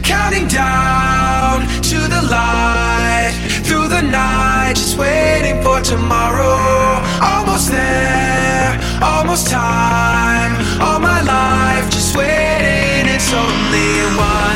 counting down to the light, through the night, just waiting for tomorrow. Almost there, almost time, all my life just waiting. It's only one